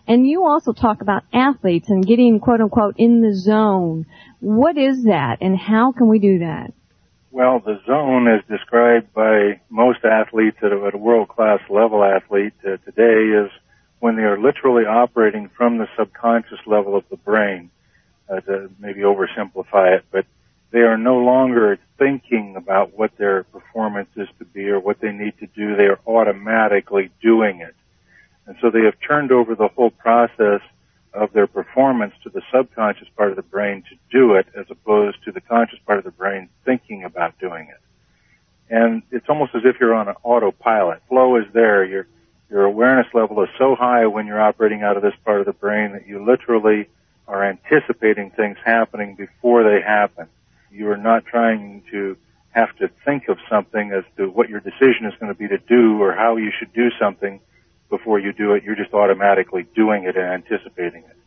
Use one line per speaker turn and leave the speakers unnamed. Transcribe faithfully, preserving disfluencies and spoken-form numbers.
And you also talk about athletes and getting, quote unquote, in the zone. What is that, and how can we do that?
Well, the zone is described by most athletes at a, at a world-class level athlete uh, today is when they are literally operating from the subconscious level of the brain, uh, to maybe oversimplify it, but they are no longer thinking about what their performance is to be or what they need to do. They are automatically doing it. And so they have turned over the whole process of their performance to the subconscious part of the brain to do it, as opposed to the conscious part of the brain thinking about doing it. And it's almost as if you're on an autopilot. Flow is there. Your, your awareness level is so high when you're operating out of this part of the brain that you literally are anticipating things happening before they happen. You are not trying to have to think of something as to what your decision is going to be to do or how you should do something before you do it. You're just automatically doing it and anticipating it.